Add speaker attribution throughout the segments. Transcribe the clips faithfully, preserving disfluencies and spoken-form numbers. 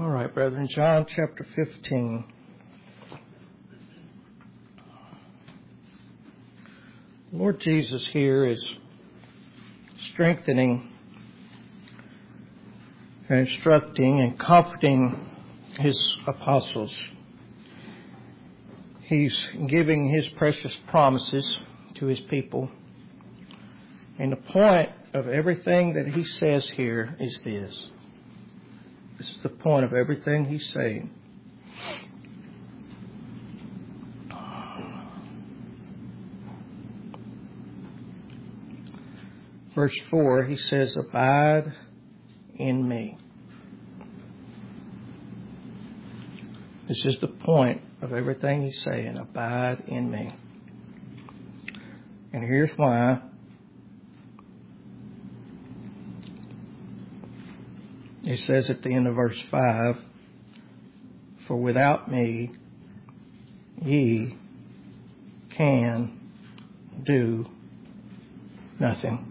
Speaker 1: All right, brethren, John chapter fifteen. Lord Jesus here is strengthening, and instructing, and comforting His apostles. He's giving His precious promises to His people. And the point of everything that He says here is this. This is the point of everything He's saying. Verse four, He says, "Abide in me." This is the point of everything He's saying. Abide in me. And here's why. He says at the end of verse five, "For without me ye can do nothing."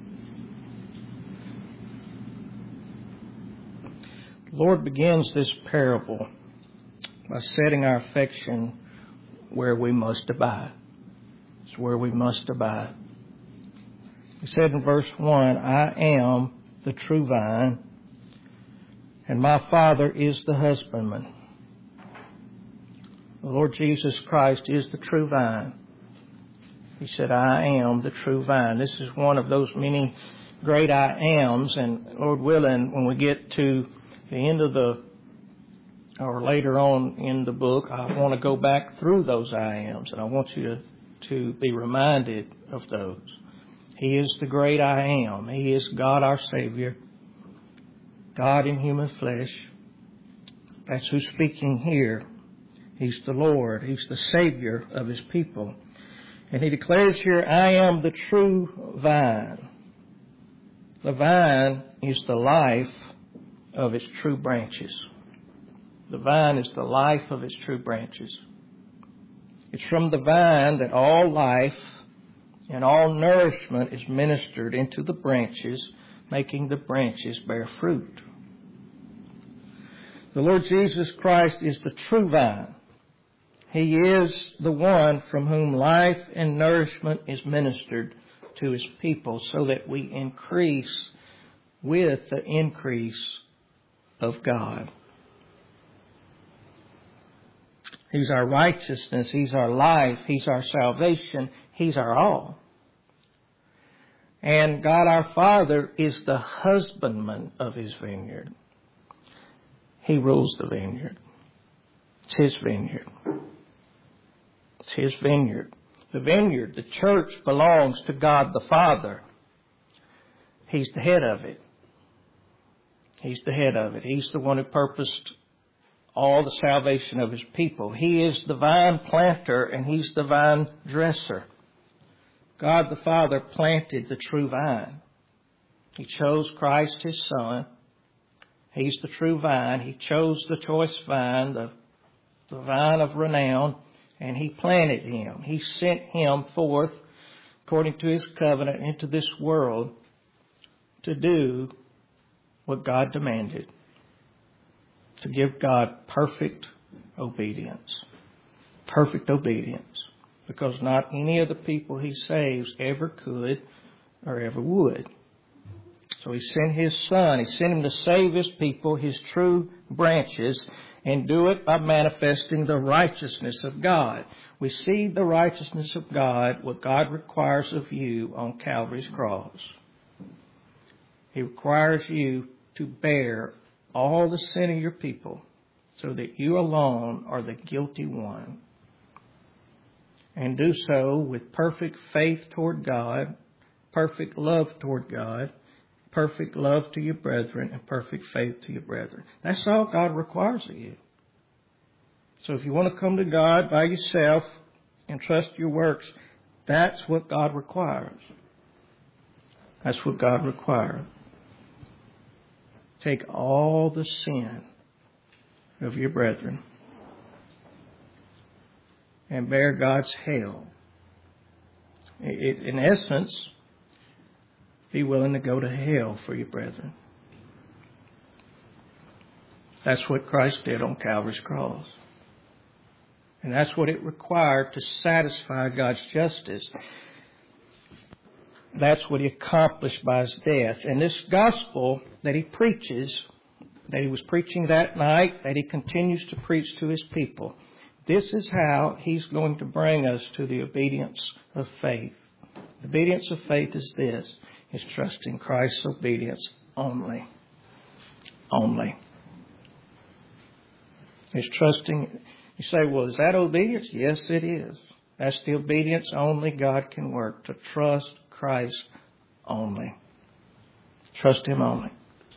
Speaker 1: The Lord begins this parable by setting our affection where we must abide. It's where we must abide. He said in verse one, "I am the true vine, and my Father is the husbandman." The Lord Jesus Christ is the true vine. He said, "I am the true vine." This is one of those many great I ams, and Lord willing, when we get to the end of the, or later on in the book, I want to go back through those I ams, and I want you to, to be reminded of those. He is the great I am. He is God our Savior, God in human flesh. That's who's speaking here. He's the Lord. He's the Savior of His people. And He declares here, "I am the true vine." The vine is the life of its true branches. The vine is the life of its true branches. It's from the vine that all life and all nourishment is ministered into the branches, making the branches bear fruit. The Lord Jesus Christ is the true vine. He is the one from whom life and nourishment is ministered to His people so that we increase with the increase of God. He's our righteousness. He's our life. He's our salvation. He's our all. And God our Father is the husbandman of His vineyard. He rules the vineyard. It's His vineyard. It's His vineyard. The vineyard, the church, belongs to God the Father. He's the head of it. He's the head of it. He's the one who purposed all the salvation of His people. He is the vine planter and He's the vine dresser. God the Father planted the true vine. He chose Christ His Son. He's the true vine. He chose the choice vine, the, the vine of renown, and He planted Him. He sent Him forth, according to His covenant, into this world to do what God demanded. To give God perfect obedience. Perfect obedience. Because not any of the people He saves ever could or ever would. So He sent His Son. He sent Him to save His people, His true branches, and do it by manifesting the righteousness of God. We see the righteousness of God, what God requires of you on Calvary's cross. He requires you to bear all the sin of your people so that you alone are the guilty one. And do so with perfect faith toward God, perfect love toward God, perfect love to your brethren, and perfect faith to your brethren. That's all God requires of you. So if you want to come to God by yourself and trust your works, that's what God requires. That's what God requires. Take all the sin of your brethren and bear God's hell. It, in essence, be willing to go to hell for your brethren. That's what Christ did on Calvary's cross. And that's what it required to satisfy God's justice. That's what he accomplished by his death. And this gospel that he preaches, that he was preaching that night, that he continues to preach to his people, this is how he's going to bring us to the obedience of faith. The obedience of faith is this, is trusting Christ's obedience only. Only. It's trusting. You say, well, is that obedience? Yes, it is. That's the obedience only God can work, to trust Christ only. Trust him only.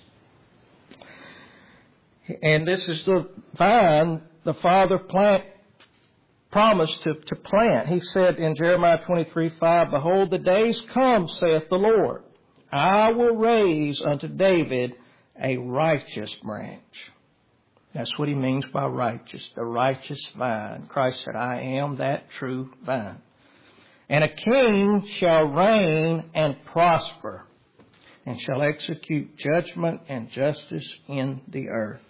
Speaker 1: And this is the vine the Father plant, promised to, to plant. He said in Jeremiah twenty-three five, behold, the days come, saith the Lord, I will raise unto David a righteous branch. That's what he means by righteous, the righteous vine. Christ said, I am that true vine. And a king shall reign and prosper, and shall execute judgment and justice in the earth.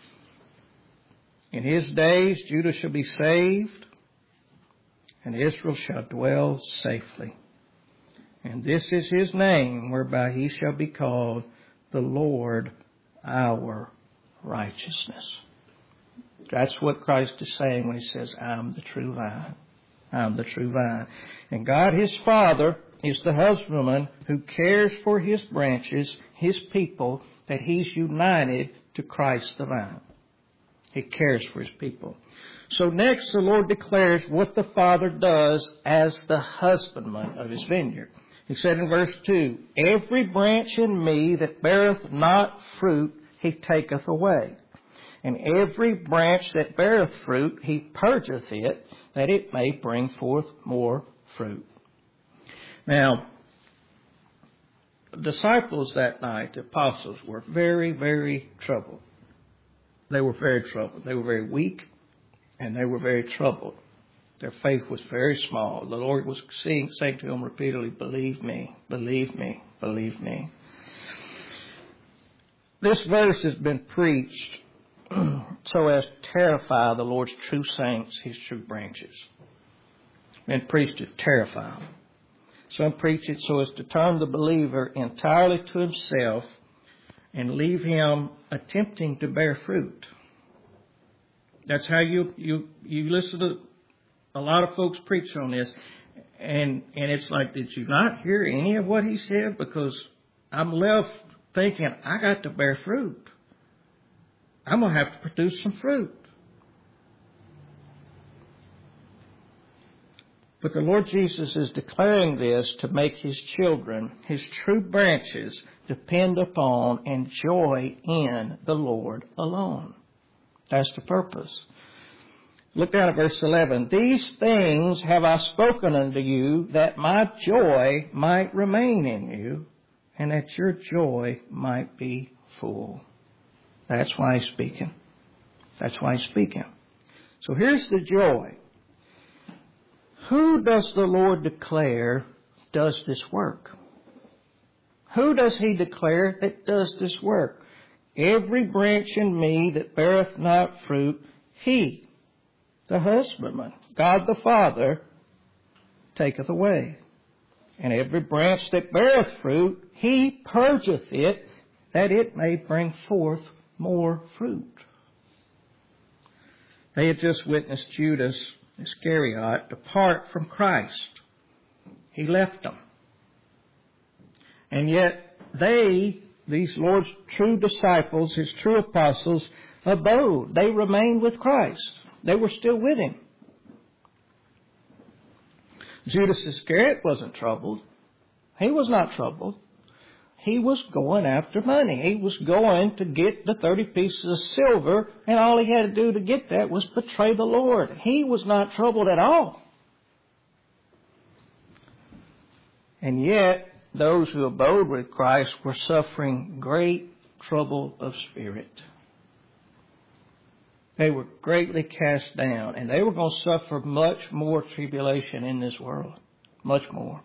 Speaker 1: In his days Judah shall be saved, and Israel shall dwell safely. And this is his name, whereby he shall be called the Lord our righteousness. That's what Christ is saying when he says, I'm the true vine. I'm the true vine. And God, his Father, is the husbandman who cares for his branches, his people, that he's united to Christ the vine. He cares for his people. So next the Lord declares what the Father does as the husbandman of his vineyard. He said in verse two, every branch in me that beareth not fruit, he taketh away. And every branch that beareth fruit, he purgeth it, that it may bring forth more fruit. Now, the disciples that night, the apostles, were very, very troubled. They were very troubled. They were very weak, and they were very troubled. Their faith was very small. The Lord was saying, saying to them repeatedly, believe me, believe me, believe me. This verse has been preached so as to terrify the Lord's true saints, his true branches. Been preached to terrify them. Some preach it so as to turn the believer entirely to himself and leave him attempting to bear fruit. That's how you you you listen to a lot of folks preach on this, and and it's like, did you not hear any of what he said? Because I'm left thinking, I got to bear fruit. I'm going to have to produce some fruit. But the Lord Jesus is declaring this to make his children, his true branches, depend upon and joy in the Lord alone. That's the purpose. Look down at verse eleven. These things have I spoken unto you, that my joy might remain in you, and that your joy might be full. That's why he's speaking. That's why he's speaking. So here's the joy. Who does the Lord declare does this work? Who does he declare that does this work? Every branch in me that beareth not fruit, he, the husbandman, God the Father, taketh away. And every branch that beareth fruit, he purgeth it, that it may bring forth more fruit. They had just witnessed Judas Iscariot depart from Christ. He left them. And yet they, these Lord's true disciples, his true apostles, abode. They remained with Christ. They were still with him. Judas Iscariot wasn't troubled. He was not troubled. He was going after money. He was going to get the thirty pieces of silver, and all he had to do to get that was betray the Lord. He was not troubled at all. And yet, those who abode with Christ were suffering great trouble of spirit. They were greatly cast down, and they were going to suffer much more tribulation in this world. Much more.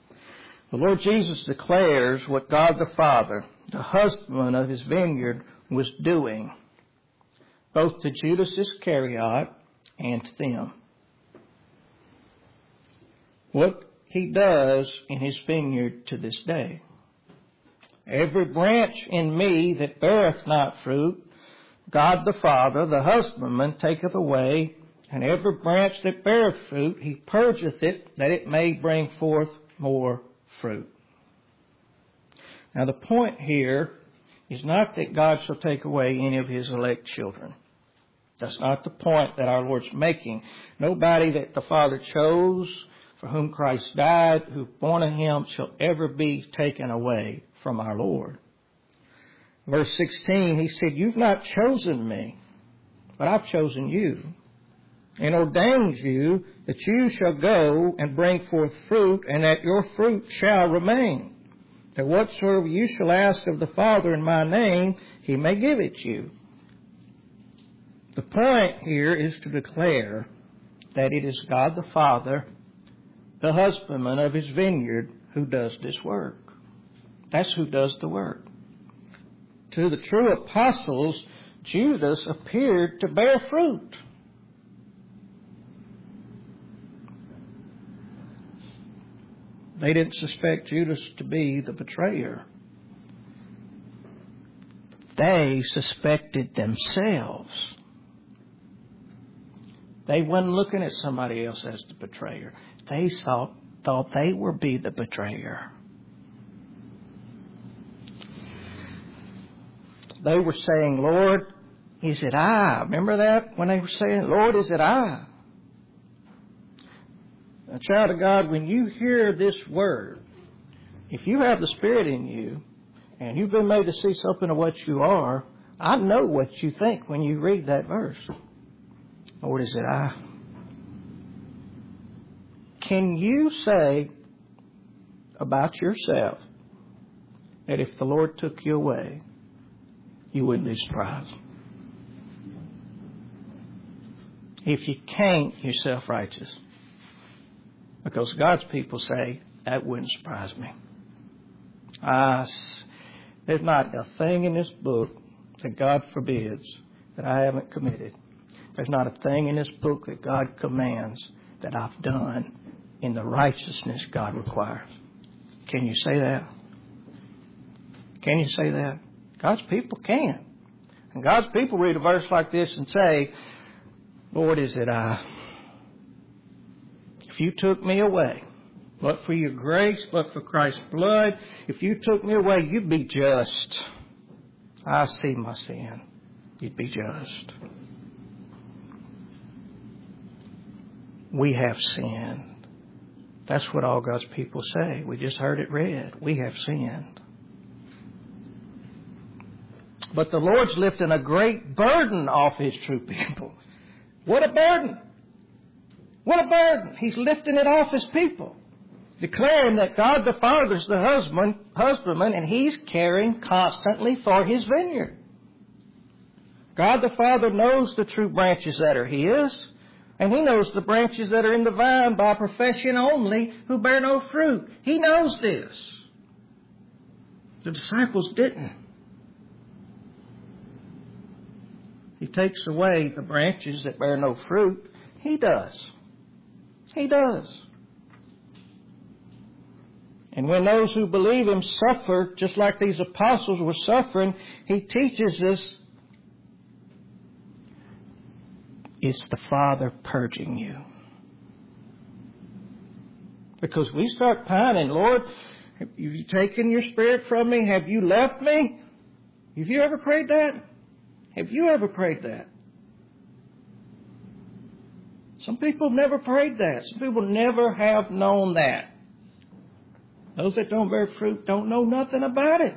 Speaker 1: The Lord Jesus declares what God the Father, the husbandman of his vineyard, was doing, both to Judas Iscariot and to them. What he does in his vineyard to this day. Every branch in me that beareth not fruit, God the Father, the husbandman, taketh away, and every branch that beareth fruit, he purgeth it, that it may bring forth more fruit. Now the point here is not that God shall take away any of his elect children. That's not the point that our Lord's making. Nobody that the Father chose, for whom Christ died, who born of him, shall ever be taken away from our Lord. Verse sixteen, he said, you've not chosen me, but I've chosen you, and ordained you that you shall go and bring forth fruit, and that your fruit shall remain, that whatsoever you shall ask of the Father in my name, he may give it you. The point here is to declare that it is God the Father, the husbandman of his vineyard, who does this work. That's who does the work. To the true apostles, Judas appeared to bear fruit. They didn't suspect Judas to be the betrayer. They suspected themselves. They weren't looking at somebody else as the betrayer. They thought, thought they were be the betrayer. They were saying, Lord, is it I? Remember that? When they were saying, Lord, is it I? A child of God, when you hear this word, if you have the Spirit in you, and you've been made to see something of what you are, I know what you think when you read that verse. Lord, is it I? Can you say about yourself that if the Lord took you away, you wouldn't be surprised? If you can't, you're self-righteous. Because God's people say, that wouldn't surprise me. Uh, there's not a thing in this book that God forbids that I haven't committed. There's not a thing in this book that God commands that I've done in the righteousness God requires. Can you say that? Can you say that? God's people can. And God's people read a verse like this and say, Lord, is it I? If you took me away, but for your grace, but for Christ's blood, if you took me away, you'd be just. I see my sin. You'd be just. We have sinned. That's what all God's people say. We just heard it read. We have sinned. But the Lord's lifting a great burden off his true people. What a burden! What a burden! He's lifting it off his people, declaring that God the Father is the husband, husbandman, and he's caring constantly for his vineyard. God the Father knows the true branches that are his, and he knows the branches that are in the vine by profession only, who bear no fruit. He knows this. The disciples didn't. He takes away the branches that bear no fruit. He does. He does. And when those who believe him suffer, just like these apostles were suffering, he teaches us it's the Father purging you. Because we start pining, Lord, have you taken your Spirit from me? Have you left me? Have you ever prayed that? Have you ever prayed that? Some people have never prayed that. Some people never have known that. Those that don't bear fruit don't know nothing about it.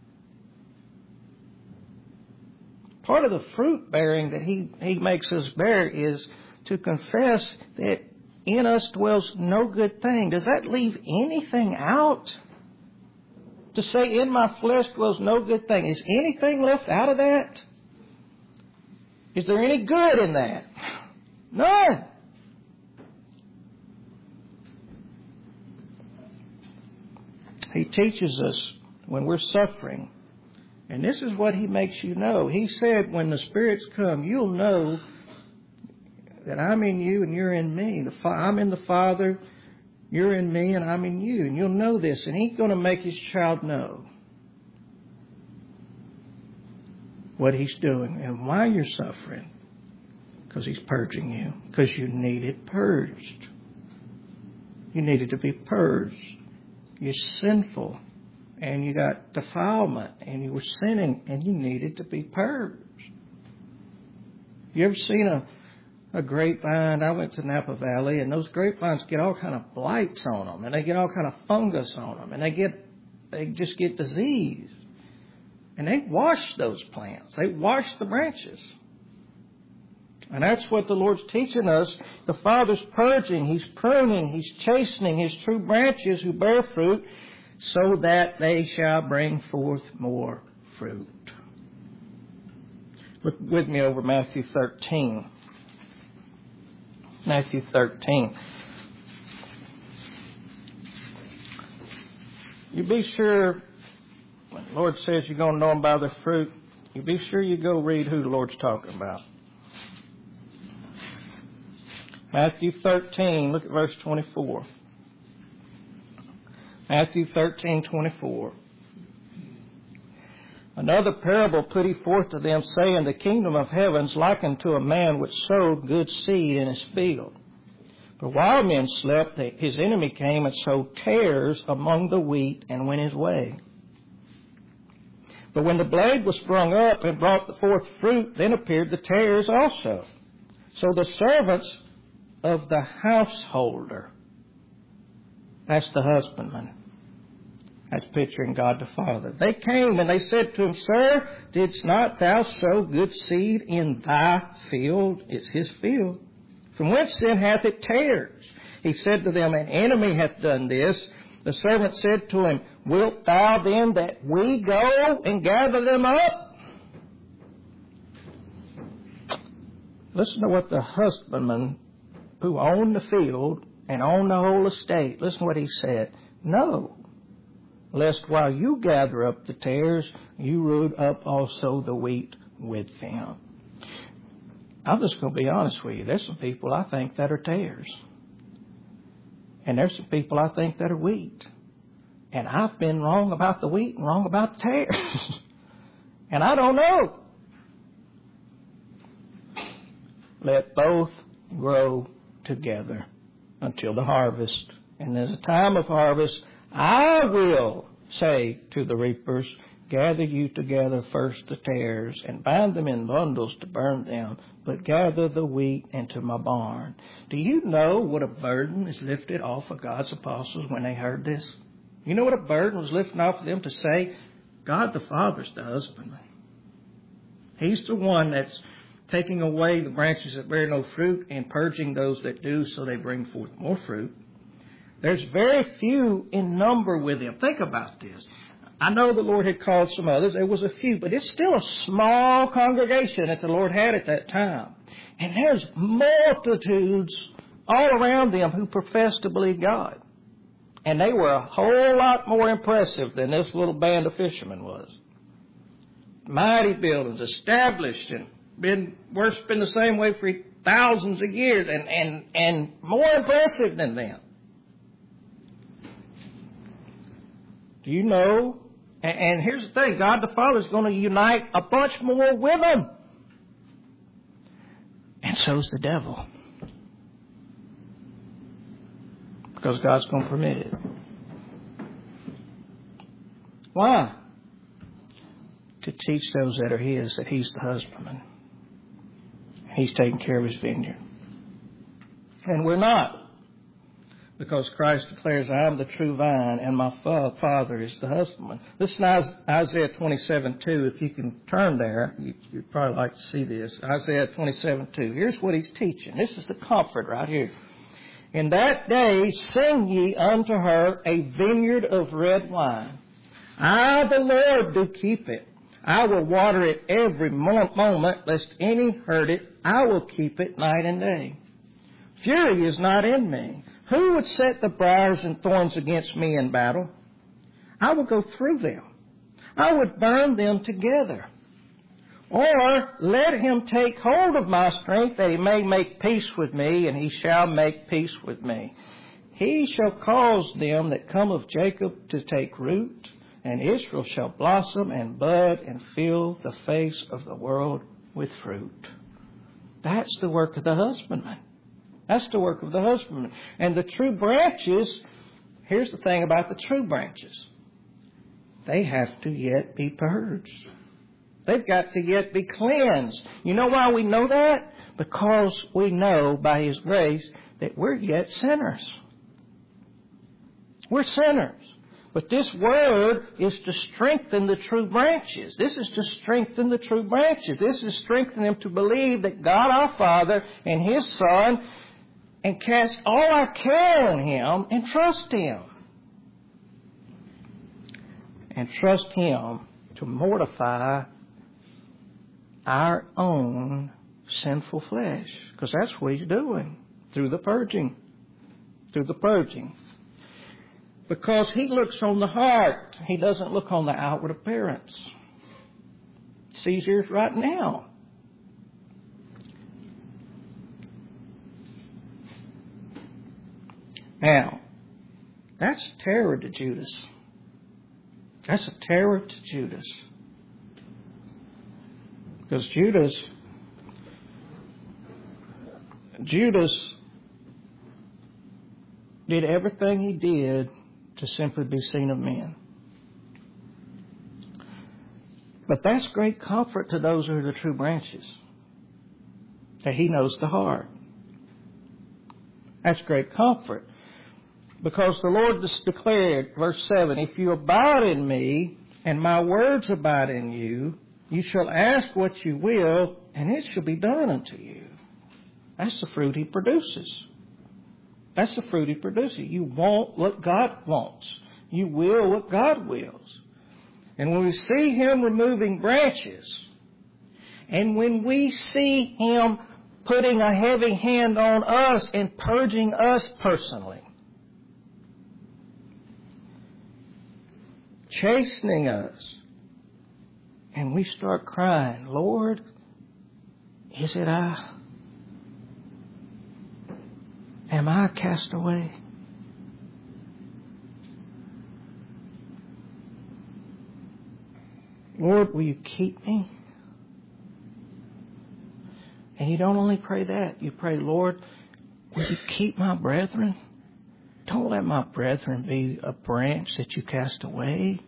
Speaker 1: Part of the fruit bearing that he, he makes us bear is to confess that in us dwells no good thing. Does that leave anything out? To say in my flesh dwells no good thing. Is anything left out of that? Is there any good in that? None. He teaches us when we're suffering And this is what he makes you know. He said, when the spirits come, you'll know that I'm in you and you're in me. The fa- I'm in the Father, you're in me, and I'm in you. And you'll know this. And he's going to make his child know what he's doing and why you're suffering. Because he's purging you. Because you need it purged. You needed to be purged. You're sinful. And you got defilement. And you were sinning. And you needed to be purged. You ever seen a, a grapevine? I went to Napa Valley. And those grapevines get all kind of blights on them. And they get all kind of fungus on them. And they get, they just get disease. And they wash those plants. They wash the branches. And that's what the Lord's teaching us. The Father's purging. He's pruning. He's chastening His true branches who bear fruit so that they shall bring forth more fruit. Look with me over Matthew thirteen. Matthew thirteen. You be sure, when the Lord says you're going to know them by their fruit, you be sure you go read who the Lord's talking about. Matthew thirteen, look at verse twenty-four. Matthew thirteen, twenty-four. Another parable put he forth to them, saying, the kingdom of heaven is likened to a man which sowed good seed in his field. But while men slept, his enemy came and sowed tares among the wheat and went his way. But when the blade was sprung up and brought forth fruit, then appeared the tares also. So the servants of the householder, that's the husbandman, that's picturing God the Father, they came and they said to him, Sir, didst not thou sow good seed in thy field? It's his field. From whence then hath it tares? He said to them, an enemy hath done this. The servant said to him, wilt thou then that we go and gather them up? Listen to what the husbandman who owned the field and owned the whole estate, listen to what he said. No, lest while you gather up the tares, you root up also the wheat with them. I'm just going to be honest with you. There's some people I think that are tares. And there's some people I think that are wheat. And I've been wrong about the wheat and wrong about the tares. And I don't know. Let both grow together until the harvest. And there's a time of harvest. I will say to the reapers, gather you together first the tares, and bind them in bundles to burn them, but gather the wheat into my barn. Do you know what a burden is lifted off of God's apostles when they heard this? You know what a burden was lifted off of them to say, God the Father's the husbandman. He's the one that's taking away the branches that bear no fruit and purging those that do so they bring forth more fruit. There's very few in number with him. Think about this. I know the Lord had called some others. There was a few, but it's still a small congregation that the Lord had at that time. And there's multitudes all around them who profess to believe God. And they were a whole lot more impressive than this little band of fishermen was. Mighty buildings, established and been worshiping the same way for thousands of years, and, and, and more impressive than them. Do you know? And, and here's the thing, God the Father is going to unite a bunch more with them. And so's the devil. Because God's going to permit it. Why? To teach those that are His that He's the husbandman. He's taking care of His vineyard. And we're not. Because Christ declares, I am the true vine and my Father is the husbandman. Listen to Isaiah twenty-seven two. If you can turn there, you, you'd probably like to see this. Isaiah twenty-seven two. Here's what he's teaching. This is the comfort right here. In that day sing ye unto her a vineyard of red wine. I, the Lord, do keep it. I will water it every moment, lest any hurt it. I will keep it night and day. Fury is not in me. Who would set the briars and thorns against me in battle? I will go through them. I would burn them together. Or let him take hold of my strength, that he may make peace with me, and he shall make peace with me. He shall cause them that come of Jacob to take root, and Israel shall blossom and bud and fill the face of the world with fruit. That's the work of the husbandman. That's the work of the husbandman. And the true branches, here's the thing about the true branches. They have to yet be purged. They've got to yet be cleansed. You know why we know that? Because we know by His grace that we're yet sinners. We're sinners. But this word is to strengthen the true branches. This is to strengthen the true branches. This is strengthening them to believe that God our Father and His Son, and cast all our care on Him and trust Him. And trust Him to mortify our own sinful flesh. Because that's what He's doing through the purging. Through the purging. Because He looks on the heart. He doesn't look on the outward appearance. He sees yours right now. Now, that's terror to Judas. That's a terror to Judas. Because Judas, Judas did everything he did to simply be seen of men. But that's great comfort to those who are the true branches. That He knows the heart. That's great comfort. Because the Lord just declared, verse seven, if you abide in me and my words abide in you, you shall ask what you will, and it shall be done unto you. That's the fruit He produces. That's the fruit He produces. You want what God wants. You will what God wills. And when we see Him removing branches, and when we see Him putting a heavy hand on us and purging us personally, chastening us, and we start crying, Lord, is it I? Am I a castaway? Lord, will you keep me? And you don't only pray that. You pray, Lord, will you keep my brethren? Don't let my brethren be a branch that you cast away.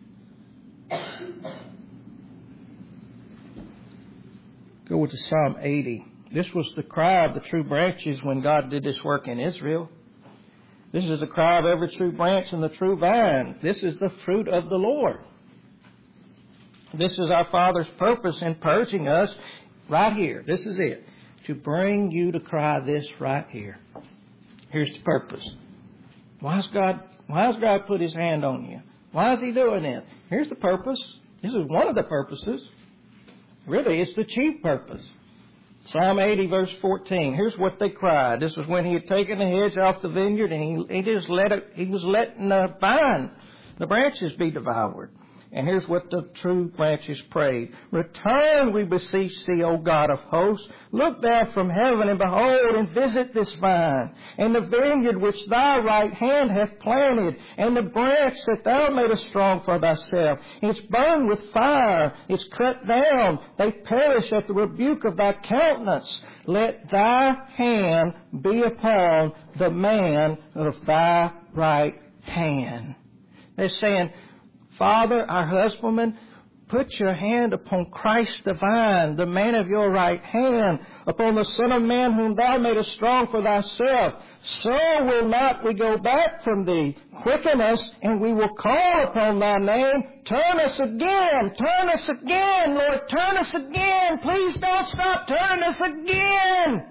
Speaker 1: Go with to Psalm eighty. This was the cry of the true branches when God did this work in Israel. This is the cry of every true branch in the true vine. This is the fruit of the Lord. This is our Father's purpose in purging us right here. This is it. To bring you to cry this right here. Here's the purpose. Why has God, why has God put His hand on you? Why is He doing it? Here's the purpose. This is one of the purposes. Really, it's the chief purpose. Psalm eighty, verse fourteen. Here's what they cried. This was when He had taken the hedge off the vineyard, and He, he just let it. He was letting the vine, the branches, be devoured. And here's what the true branches prayed. Return, we beseech Thee, O God of hosts. Look down from heaven and behold and visit this vine, and the vineyard which Thy right hand hath planted, and the branch that Thou madest strong for Thyself. It's burned with fire. It's cut down. They perish at the rebuke of Thy countenance. Let Thy hand be upon the man of Thy right hand. They're saying, Father, our husbandman, put your hand upon Christ the vine, the man of your right hand, upon the Son of Man whom Thou madest strong for Thyself. So will not we go back from Thee. Quicken us, and we will call upon Thy name. Turn us again. Turn us again, Lord. Turn us again. Please don't stop turning us again.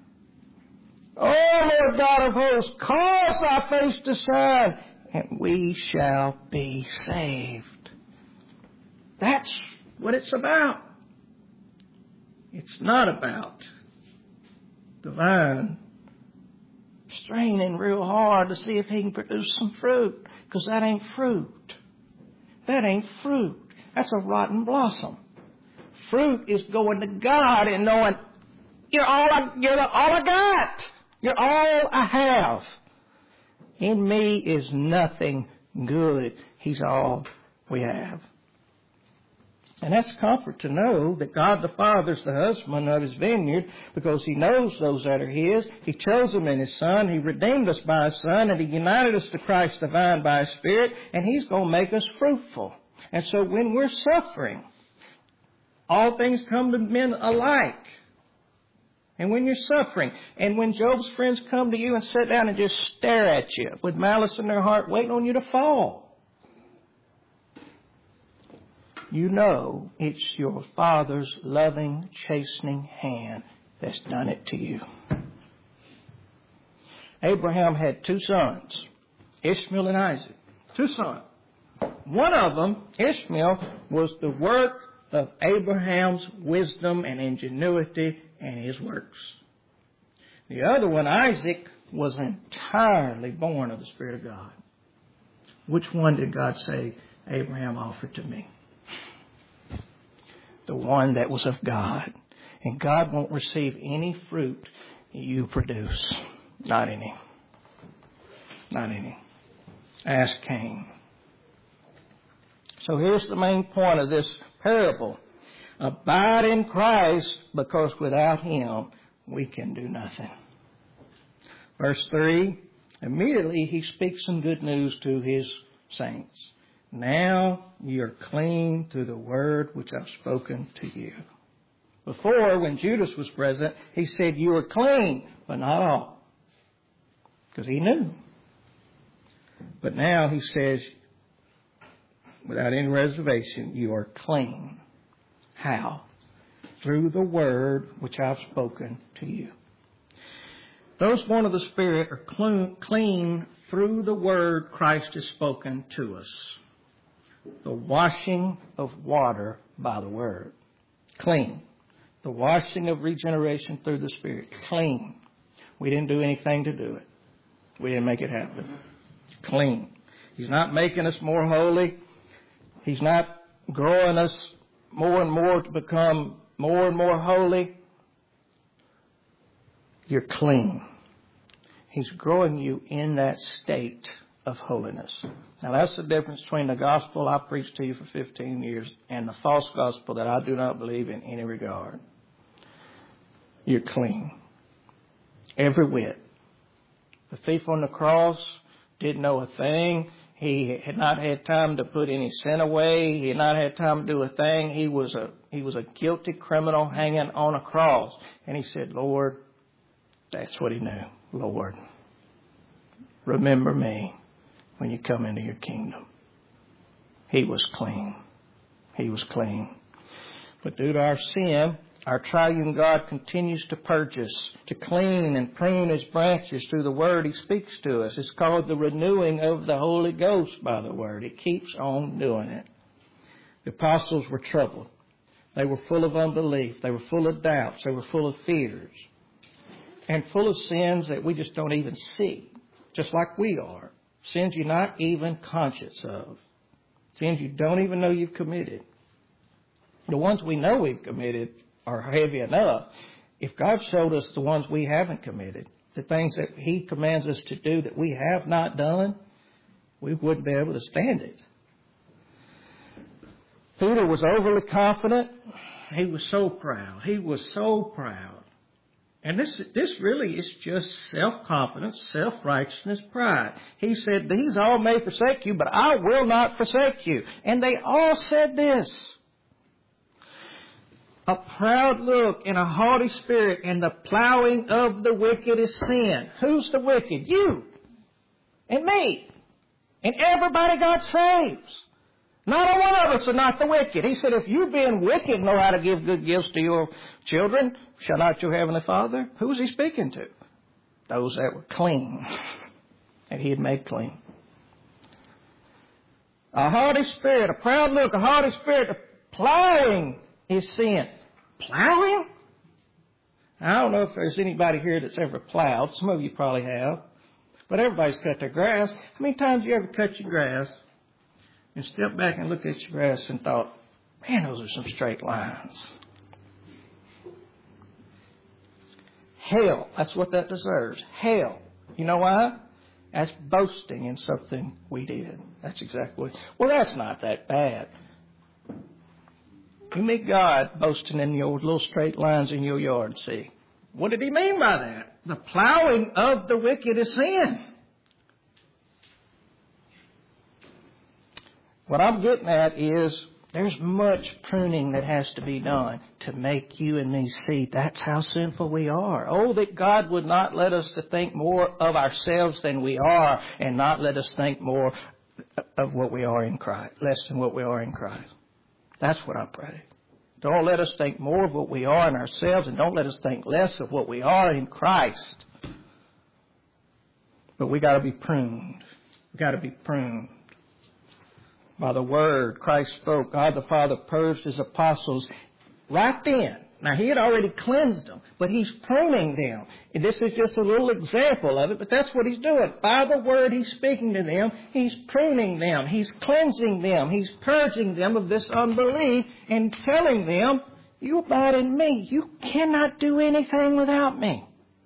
Speaker 1: Oh, Lord God of hosts, cause Thy face to shine, and we shall be saved. That's what it's about. It's not about the vine straining real hard to see if he can produce some fruit, because that ain't fruit. That ain't fruit. That's a rotten blossom. Fruit is going to God and knowing, you're all I, you're all I got. You're all I have. In me is nothing good. He's all we have. And that's comfort to know that God the Father is the husband of His vineyard because He knows those that are His. He chose them in His Son. He redeemed us by His Son. And He united us to Christ the vine by His Spirit. And He's going to make us fruitful. And so when we're suffering, all things come to men alike. And when you're suffering, and when Job's friends come to you and sit down and just stare at you with malice in their heart, waiting on you to fall, you know it's your Father's loving, chastening hand that's done it to you. Abraham had two sons, Ishmael and Isaac. Two sons. One of them, Ishmael, was the work of Abraham's wisdom and ingenuity and his works. The other one, Isaac, was entirely born of the Spirit of God. Which one did God say Abraham offered to me? The one that was of God. And God won't receive any fruit you produce. Not any. Not any. Ask Cain. So here's the main point of this parable. Abide in Christ, because without Him we can do nothing. Verse three, immediately He speaks some good news to His saints. Now you're clean through the word which I've spoken to you. Before, when Judas was present, He said, you are clean, but not all. Because He knew. But now He says, without any reservation, you are clean. How? Through the word which I've spoken to you. Those born of the Spirit are clean through the word Christ has spoken to us. The washing of water by the word. Clean. The washing of regeneration through the Spirit. Clean. We didn't do anything to do it. We didn't make it happen. Clean. He's not making us more holy. He's not growing us more and more to become more and more holy. You're clean. He's growing you in that state of holiness. Now that's the difference between the gospel I preached to you for fifteen years and the false gospel that I do not believe in any regard. You're clean. Every whit. The thief on the cross didn't know a thing. He had not had time to put any sin away. He had not had time to do a thing. He was a, he was a guilty criminal hanging on a cross. And he said, Lord, that's what he knew. Lord, remember me when you come into your kingdom. He was clean. He was clean. But due to our sin, our triune God continues to purge us, to clean and prune His branches through the Word He speaks to us. It's called the renewing of the Holy Ghost by the Word. It keeps on doing it. The apostles were troubled. They were full of unbelief. They were full of doubts. They were full of fears. And full of sins that we just don't even see, just like we are. Sins you're not even conscious of. Sins you don't even know you've committed. The ones we know we've committed are heavy enough. If God showed us the ones we haven't committed, the things that He commands us to do that we have not done, we wouldn't be able to stand it. Peter was overly confident. He was so proud. He was so proud. And this this really is just self-confidence, self-righteousness, pride. He said, these all may forsake you, but I will not forsake you. And they all said this. A proud look and a haughty spirit and the plowing of the wicked is sin. Who's the wicked? You and me. And everybody God saves. Not a one of us are not the wicked. He said, if you being wicked know how to give good gifts to your children, shall not your heavenly Father? Who was He speaking to? Those that were clean. That He had made clean. A haughty spirit, a proud look, a haughty spirit, a plowing is sin. Plowing? I don't know if there's anybody here that's ever plowed. Some of you probably have. But everybody's cut their grass. How many times have you ever cut your grass and stepped back and looked at your grass and thought, Man, those are some straight lines. Hell, that's what that deserves. Hell. You know why? That's boasting in something we did. That's exactly. Well, that's not that bad. You meet God boasting in your little straight lines in your yard, see. What did he mean by that? The plowing of the wicked is sin. What I'm getting at is there's much pruning that has to be done to make you and me see that's how sinful we are. Oh, that God would not let us to think more of ourselves than we are and not let us think more of what we are in Christ, less than what we are in Christ. That's what I pray. Don't let us think more of what we are in ourselves, and don't let us think less of what we are in Christ. But we got to be pruned. We got to be pruned. By the word Christ spoke, God the Father purged his apostles right then. Now, he had already cleansed them, but he's pruning them. And this is just a little example of it, but that's what he's doing. By the word he's speaking to them, he's pruning them. He's cleansing them. He's purging them of this unbelief and telling them, you abide in me. You cannot do anything without me.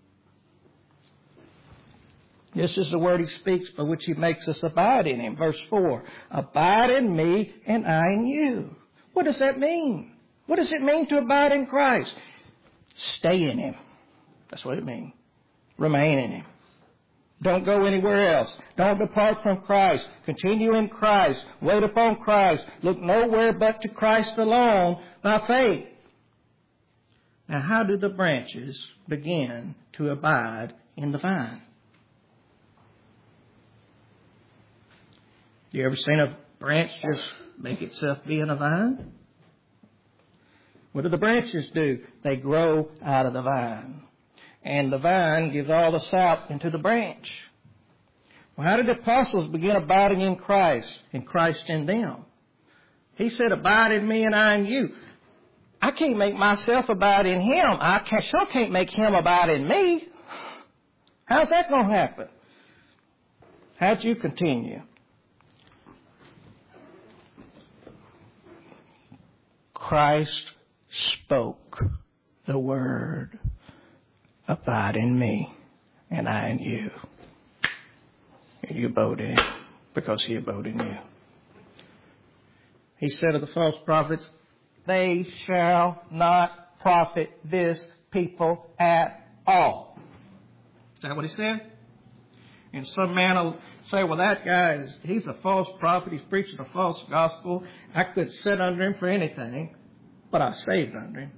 Speaker 1: This is the word he speaks by which he makes us abide in him. Verse four, abide in me and I in you. What does that mean? What does it mean to abide in Christ? Stay in him. That's what it means. Remain in him. Don't go anywhere else. Don't depart from Christ. Continue in Christ. Wait upon Christ. Look nowhere but to Christ alone by faith. Now, how do the branches begin to abide in the vine? You ever seen a branch just make itself be in a vine? What do the branches do? They grow out of the vine. And the vine gives all the sap into the branch. Well, how did the apostles begin abiding in Christ and Christ in them? He said, abide in me and I in you. I can't make myself abide in him. I sure can't make him abide in me. How's that going to happen? How'd you continue? Christ spoke the word, abide in me and I in you. And you abode in him because he abode in you. He said of the false prophets, they shall not profit this people at all. Is that what he said? And some man will say, well, that guy, is he's a false prophet. He's preaching a false gospel. I couldn't sit under him for anything, but I saved under him.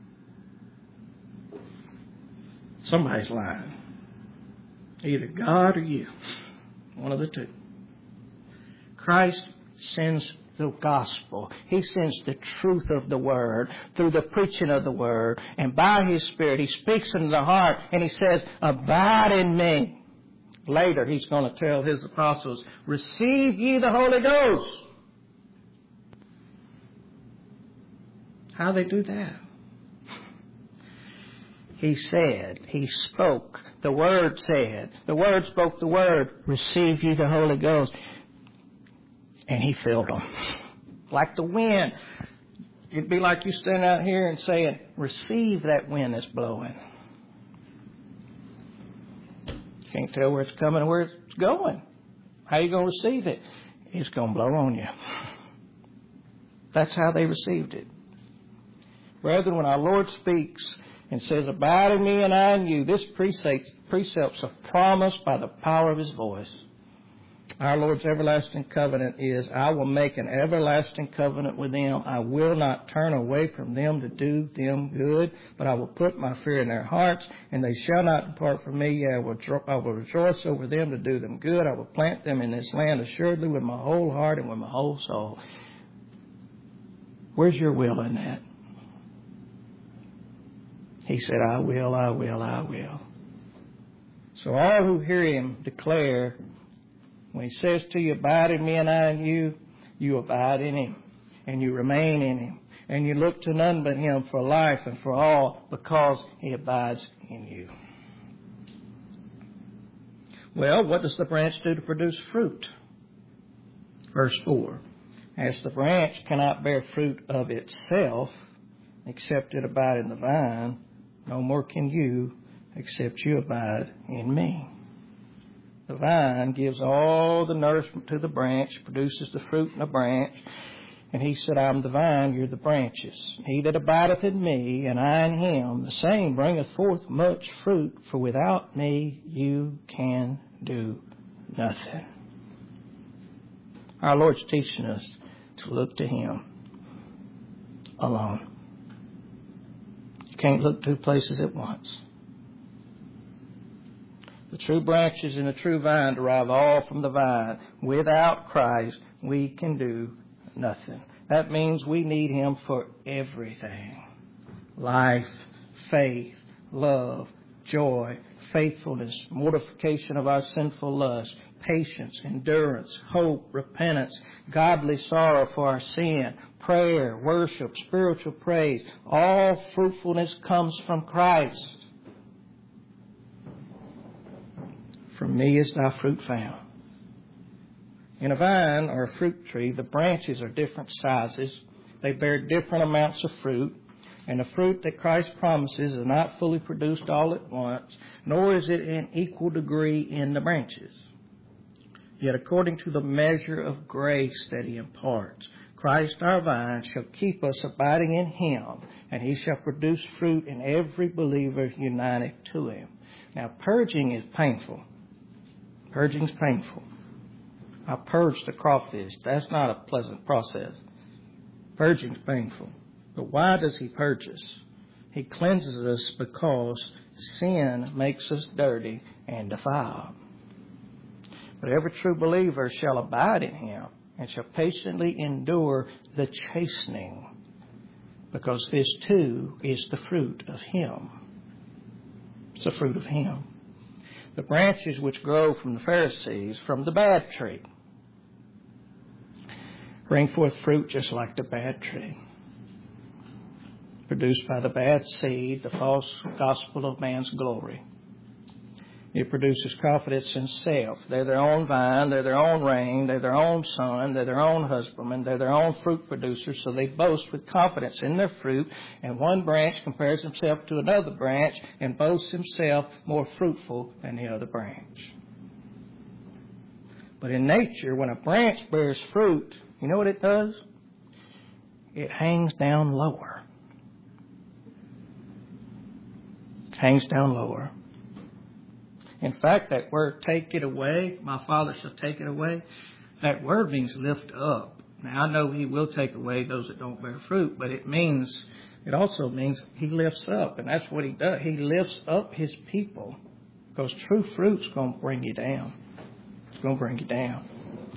Speaker 1: Somebody's lying. Either God or you. One of the two. Christ sends the gospel. He sends the truth of the word through the preaching of the word. And by his Spirit, he speaks into the heart and he says, abide in me. Later, he's going to tell his apostles, receive ye the Holy Ghost. How do they do that? He said, he spoke, the Word said, the Word spoke the Word, receive ye the Holy Ghost. And he filled them. Like the wind. It'd be like you standing out here and saying, receive that wind that's blowing. Can't tell where it's coming or where it's going. How are you going to receive it? It's going to blow on you. That's how they received it. Brethren, when our Lord speaks and says, abide in me and I in you, this precept, precept's a promise by the power of his voice. Our Lord's everlasting covenant is, I will make an everlasting covenant with them. I will not turn away from them to do them good, but I will put my fear in their hearts, and they shall not depart from me. I will, I will rejoice over them to do them good. I will plant them in this land assuredly with my whole heart and with my whole soul. Where's your will in that? He said, I will, I will, I will. So all who hear him declare, when he says to you, abide in me and I in you, you abide in him and you remain in him. And you look to none but him for life and for all because he abides in you. Well, what does the branch do to produce fruit? Verse four. As the branch cannot bear fruit of itself, except it abide in the vine, no more can you, except you abide in me. The vine gives all the nourishment to the branch, produces the fruit in the branch. And he said, I am the vine, you're the branches. He that abideth in me, and I in him, the same bringeth forth much fruit, for without me you can do nothing. Our Lord's teaching us to look to him alone. You can't look two places at once. The true branches and the true vine derive all from the vine. Without Christ, we can do nothing. That means we need him for everything. Life, faith, love, joy, faithfulness, mortification of our sinful lust, patience, endurance, hope, repentance, godly sorrow for our sin, prayer, worship, spiritual praise. All fruitfulness comes from Christ. From me is thy fruit found. In a vine or a fruit tree, the branches are different sizes. They bear different amounts of fruit. And the fruit that Christ promises is not fully produced all at once, nor is it in equal degree in the branches. Yet according to the measure of grace that he imparts, Christ our vine shall keep us abiding in him, and he shall produce fruit in every believer united to him. Now, purging is painful. Purging is painful. I purged the crawfish. That's not a pleasant process. Purging is painful. But why does he purge us? He cleanses us because sin makes us dirty and defiled. But every true believer shall abide in him and shall patiently endure the chastening, because this too is the fruit of him. It's the fruit of him. The branches which grow from the Pharisees, from the bad tree, bring forth fruit just like the bad tree. Produced by the bad seed, the false gospel of man's glory. It produces confidence in self. They're their own vine, they're their own rain, they're their own son, they're their own husbandman, they're their own fruit producers, so they boast with confidence in their fruit, and one branch compares himself to another branch and boasts himself more fruitful than the other branch. But in nature, when a branch bears fruit, you know what it does? It hangs down lower. It hangs down lower. In fact, that word, take it away, my Father shall take it away, that word means lift up. Now, I know he will take away those that don't bear fruit, but it means, it also means he lifts up, and that's what he does. He lifts up his people, because true fruit's going to bring you down. It's going to bring you down.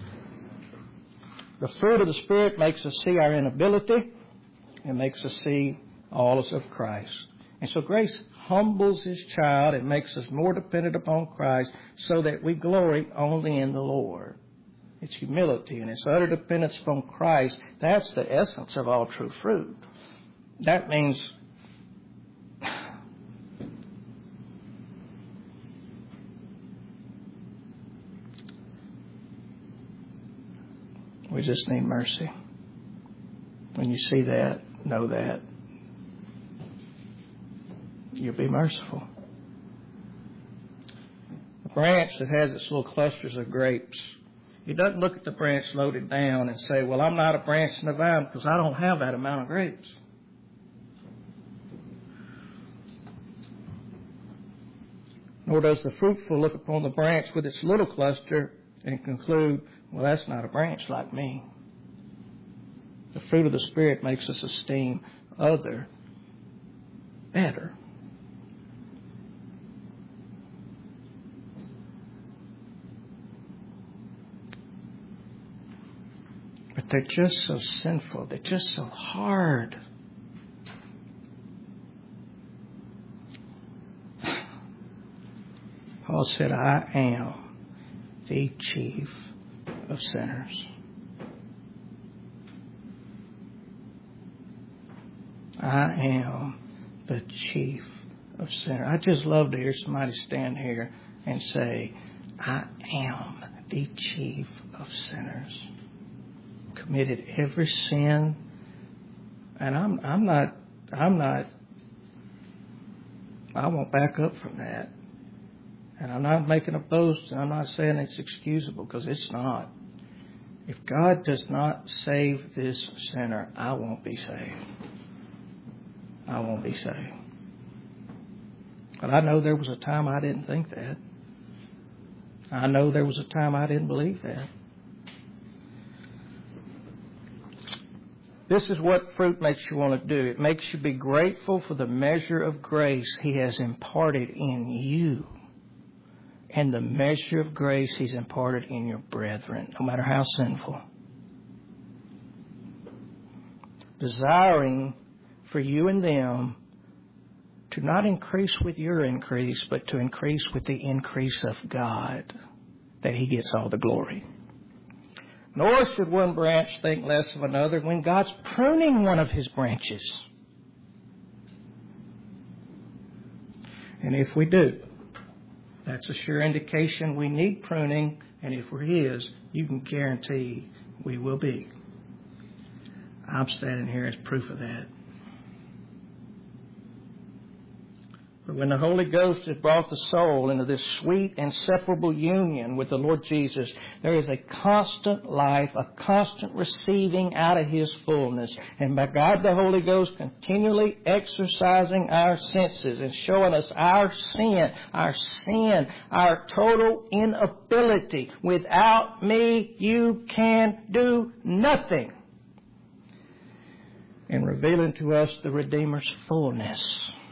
Speaker 1: The fruit of the Spirit makes us see our inability and makes us see all is of Christ. And so grace humbles his child and makes us more dependent upon Christ so that we glory only in the Lord. It's humility and it's utter dependence upon Christ. That's the essence of all true fruit. That means we just need mercy. When you see that, know that. You'll be merciful. A branch that has its little clusters of grapes, he doesn't look at the branch loaded down and say, well, I'm not a branch in the vine because I don't have that amount of grapes. Nor does the fruitful look upon the branch with its little cluster and conclude, well, that's not a branch like me. The fruit of the Spirit makes us esteem other better. But they're just so sinful. They're just so hard. Paul said, I am the chief of sinners. I am the chief of sinners. I just love to hear somebody stand here and say, I am the chief of sinners. committed every sin. And I'm, I'm not, I'm not, I won't back up from that. And I'm not making a boast, and I'm not saying it's excusable, because it's not. If God does not save this sinner, I won't be saved. I won't be saved. But I know there was a time I didn't think that. I know there was a time I didn't believe that. This is what fruit makes you want to do. It makes you be grateful for the measure of grace He has imparted in you, and the measure of grace He's imparted in your brethren, no matter how sinful. Desiring for you and them to not increase with your increase, but to increase with the increase of God, that He gets all the glory. Nor should one branch think less of another when God's pruning one of His branches. And if we do, that's a sure indication we need pruning, and if we're His, you can guarantee we will be. I'm standing here as proof of that. But when the Holy Ghost has brought the soul into this sweet, inseparable union with the Lord Jesus, there is a constant life, a constant receiving out of His fullness. And by God the Holy Ghost continually exercising our senses and showing us our sin, our sin, our total inability. Without me, you can do nothing. And revealing to us the Redeemer's fullness.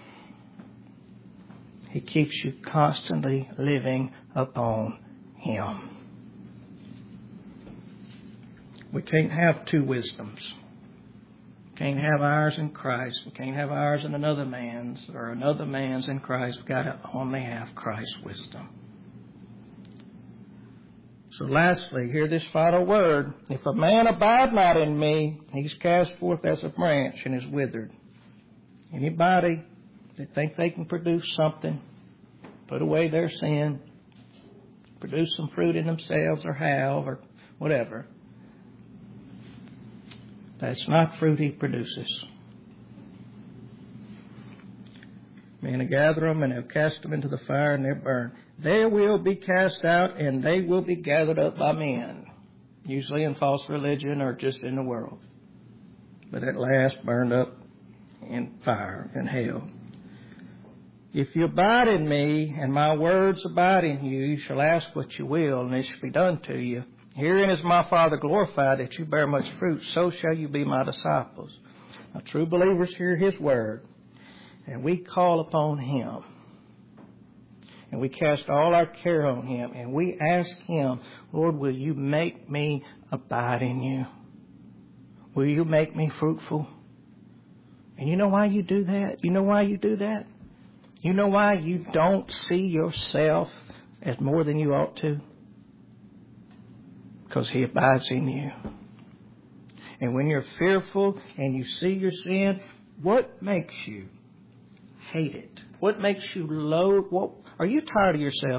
Speaker 1: He keeps you constantly living upon Him. We can't have two wisdoms. We can't have ours in Christ. We can't have ours in another man's, or another man's in Christ. We've got to only have Christ's wisdom. So lastly, hear this final word. If a man abide not in me, he's cast forth as a branch and is withered. Anybody that think they can produce something, put away their sin, produce some fruit in themselves or have or whatever, that's not fruit He produces. Men will gather them and they'll cast them into the fire and they'll burn. They will be cast out and they will be gathered up by men, usually in false religion or just in the world, but at last burned up in fire and hell. If you abide in me, and my words abide in you, you shall ask what you will, and it shall be done to you. Herein is my Father glorified, that you bear much fruit, so shall you be my disciples. Now, true believers hear His word, and we call upon Him. And we cast all our care on Him, and we ask Him, Lord, will you make me abide in you? Will you make me fruitful? And you know why you do that? You know why you do that? You know why you don't see yourself as more than you ought to? Because He abides in you. And when you're fearful and you see your sin, what makes you hate it? What makes you loathe? What, are you tired of yourself?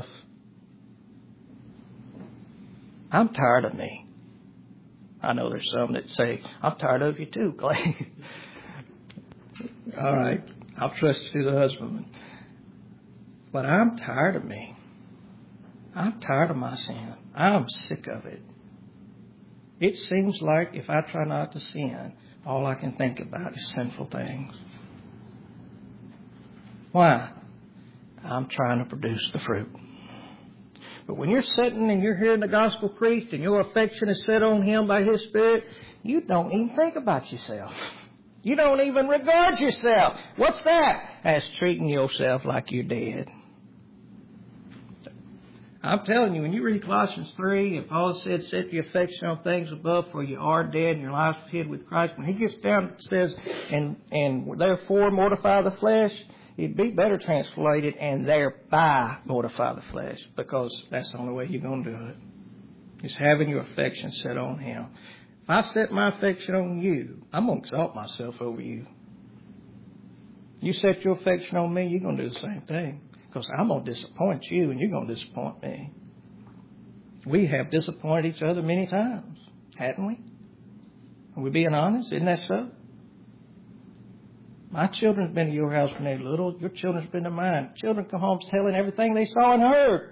Speaker 1: I'm tired of me. I know there's some that say, I'm tired of you too, Clay. All right, I'll trust you to the husband. But I'm tired of me. I'm tired of my sin. I'm sick of it. It seems like if I try not to sin, all I can think about is sinful things. Why? I'm trying to produce the fruit. But when you're sitting and you're hearing the gospel preached and your affection is set on Him by His Spirit, you don't even think about yourself. You don't even regard yourself. What's that? That's treating yourself like you're dead. I'm telling you, when you read Colossians three, and Paul said, set your affection on things above, for you are dead and your life is hid with Christ. When he gets down and says, and, and therefore mortify the flesh, it'd be better translated, and thereby mortify the flesh, because that's the only way you're going to do it. Is having your affection set on Him. If I set my affection on you, I'm going to exalt myself over you. You set your affection on me, you're going to do the same thing. Because I'm going to disappoint you and you're going to disappoint me. We have disappointed each other many times, haven't we? Are we being honest? Isn't that so? My children's been to your house when they're little. Your children's been to mine. Children come home telling everything they saw and heard.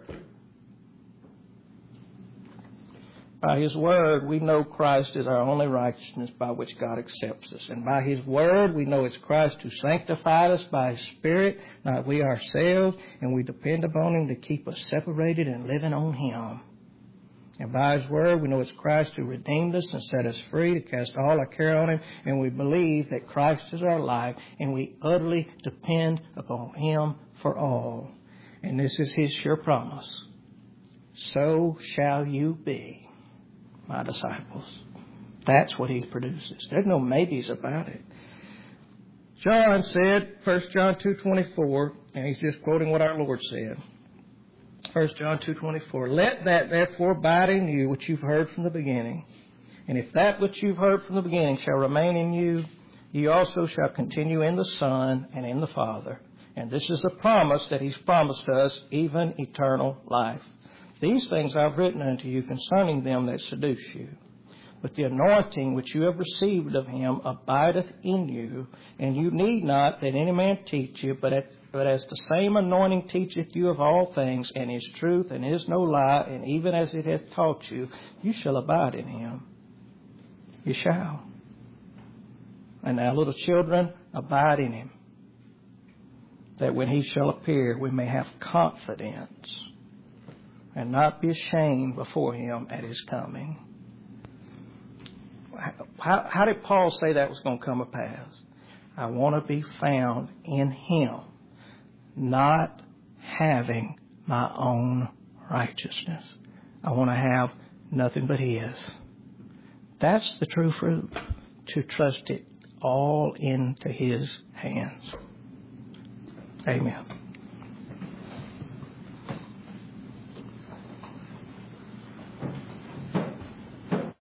Speaker 1: By His Word, we know Christ is our only righteousness by which God accepts us. And by His Word, we know it's Christ who sanctified us by His Spirit, not we ourselves, and we depend upon Him to keep us separated and living on Him. And by His Word, we know it's Christ who redeemed us and set us free to cast all our care on Him, and we believe that Christ is our life, and we utterly depend upon Him for all. And this is His sure promise. So shall you be, my disciples. That's what He produces. There's no maybes about it. John said, First John two twenty-four, and he's just quoting what our Lord said. First John two twenty-four, let that therefore abide in you which you've heard from the beginning. And if that which you've heard from the beginning shall remain in you, you also shall continue in the Son and in the Father. And this is the promise that He's promised us, even eternal life. These things I've written unto you concerning them that seduce you. But the anointing which you have received of Him abideth in you, and you need not that any man teach you, but, at, but as the same anointing teacheth you of all things, and is truth, and is no lie, and even as it hath taught you, you shall abide in Him. You shall. And now, little children, abide in Him, that when He shall appear, we may have confidence and not be ashamed before Him at His coming. How, how did Paul say that was going to come to pass? I want to be found in Him, not having my own righteousness. I want to have nothing but His. That's the true fruit, to trust it all into His hands. Amen.